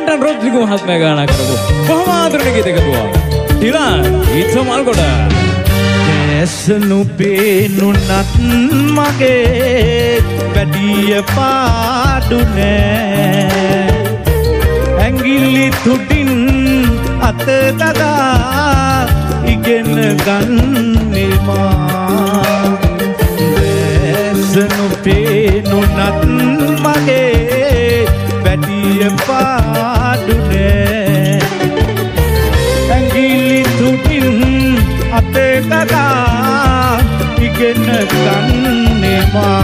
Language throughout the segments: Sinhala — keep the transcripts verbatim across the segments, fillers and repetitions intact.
Anton Rodrigo මහත්මයා ගායනා කරපු බොහොම ආදරණීය ගීතයක් දුවා. ටිලාන් ඉතමල්ගොඩ. ඇසනු පේනුනත් මගේ වැඩිය පාඩු නෑ. ඇඟිලි තුඩින් අත දගා ඉගෙන ගන්නවා. ඇසනු පේනුනත් මගේ වැඩිය පාඩු නෑ. ඇඟිලි තුඩින් අත දගා ඉගෙන ගන්නවා.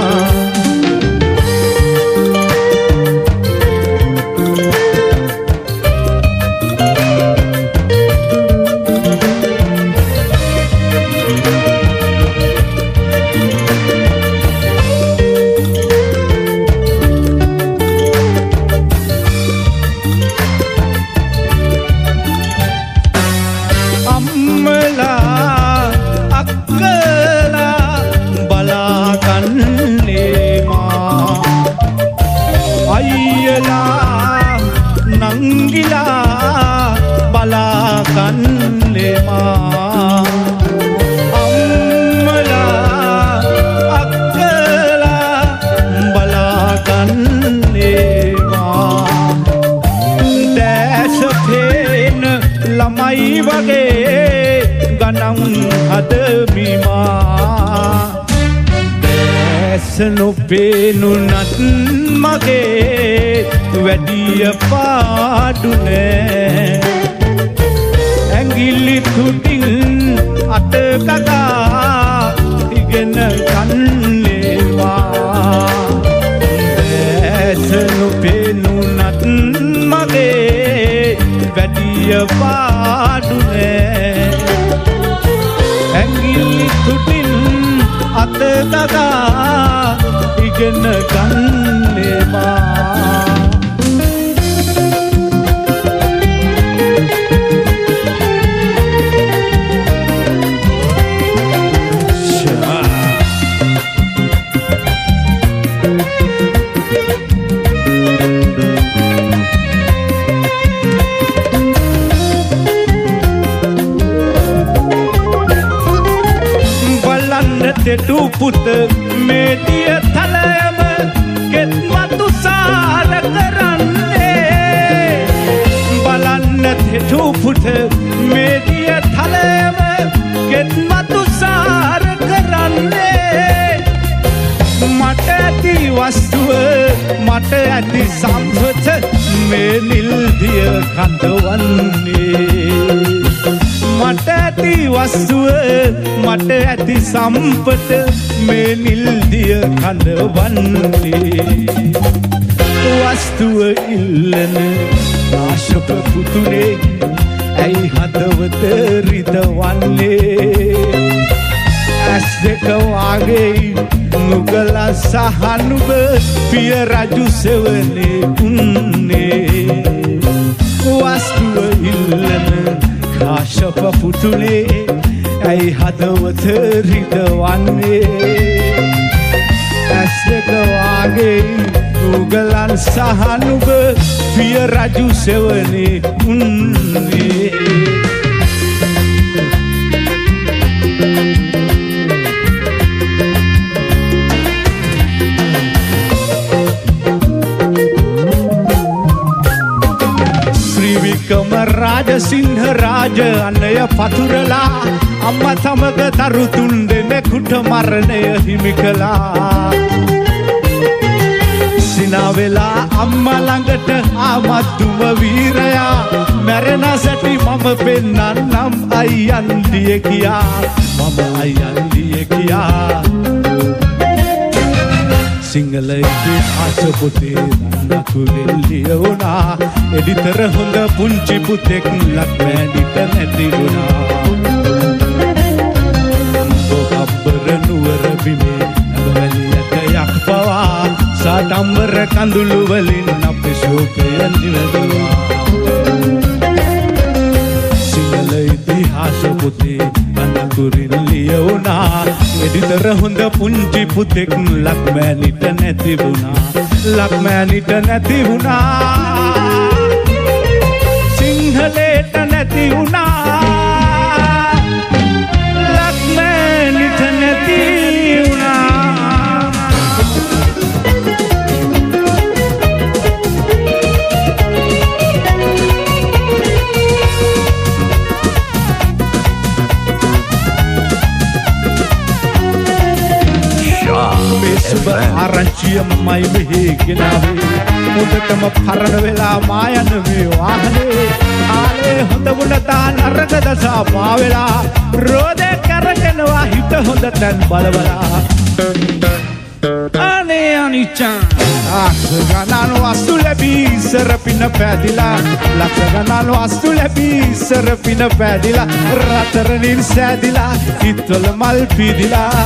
ඇසනු පේනුනත් මගේ වැඩිය පාඩු නෑ. ඇඟිලි තුඩින් අත ගගා ඉගෙන ගන්නවා. ඇසනු පේනුනත් මගේ වැඩිය පාඩු නෑ. ඇඟිලි තුඩින් අත දගා ඉගෙන ගන්නවා. දෙටු පුත මේ දිය තලයම කෙත්මතු සාර කරන්නේ. බලන්න දෙටු පුත මේ දිය තලයම කෙත්මතු සාර කරන්නේ. මට ඇති වස්තුව මට ඇති සම්පත මේ නිල් දිය කඳවන්නේ. මට ඇති වස්තුව මට ඇති සම්පත මේ නිල් දිය කඳවන්නේ. වස්තුව ඉල්ලන ආශප පුතුනේ ඇයි හදවත රිදවන්නේ. ඇස් දෙක වාගේ මුගල සහනුව පිය රජු සෙවනේ උන්නේ. වස්තුව ඉල්ලන ආශප පුතුනේ ඇයි හදවත රිදවන්නේ. ඇස් දෙක වාගේ උගලන් සහනුව පිය රජු සෙවනේ උන්නේ. රාජසිංහ රාජ අනය පතුරලා අම්මා තමක දරු තුන් දෙනෙකුට මරණය හිමි කළා. සිනා වෙලා අම්මා ළඟට ආමත්තුම වීරයා මැරෙන සැටි මම පෙන්නන්නම් අයියන්දිය කියා. මම අයියන්දිය කියා. සිංහල ඉතිහාස පොතේ දන්නකුරෙල් ලියවුණා. එඩිතර හොඳ පුංචි පුතෙක් ලක්මෑනිට නැති වුණා. බොහබ්බර නුවර බිමේ ඇබවැලියට යක් පවා සාඩම්බර කඳුළු වලින් අපේ ශෝකය නිවැදුවා. සිංහල ඉතිහාස පොතේ දන්නකුරෙල් ලියවුණා. එඩිතර හොඳ පුංචි පුතෙක් ලක්මෑනිට නැති වුණා. ලක්මෑනිට නැති වුණා. මයි මෙහි ගෙනාවේ මුදටම පරණ වෙලා මා යන මේ වාහනේ ආලේ හොඳ වුණතා නරක දසා පාවෙලා රෝදේ කරගෙනවා හිත හොඳ තැන් බලවලා අනේ අනිච්චා ලක්ෂ ගණන් වස්තු ලැබී ඉස්සර පින පැදිලා ලක්ෂ ගණන් වස්තු ලැබී ඉස්සර පින පැදිලා රතරනින් සෑදිලා හිතවල මල් පීදිලා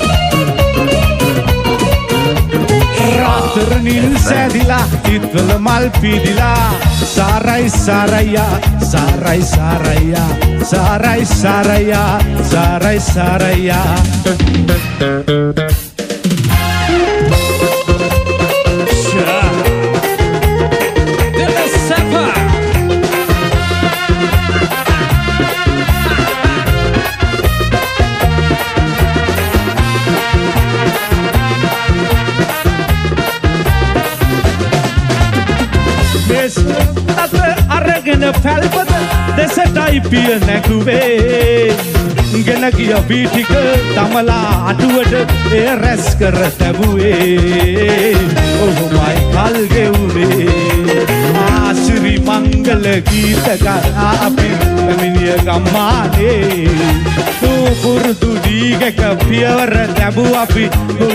රතරනින් සෑදිලා හිතවල මල් පීදිලා සාරයි සාරයියා සාරයි සාරයියා සාරයි සාරයියා සාරයි සාරයියා අරගෙන පැල්පත දෙසටයි පිය නැකුවේ ගෙන ගිය වීටික තමලා අඩුවට එය රැස් කර තැබුවේ ඔහොමයි කල් ගෙවුනේ ආසිරි මංගල ගීත ගා අපි පැමිණිය ගම්මානේ පුරුදු දීගක පියවර තැබු අපි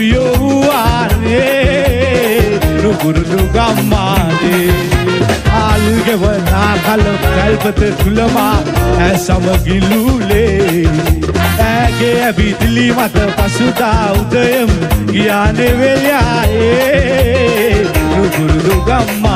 ගොයෝවානේ නුපුරුදු ගම්මානේ ආල්ගෙවනා කල කල්පත තුළමා ඇ සමගිලූලේ ඇගේ ඇබිදිලි මත පසුදා උදයම් ගියානෙවෙයායේ නුපුරුදු ගම්මා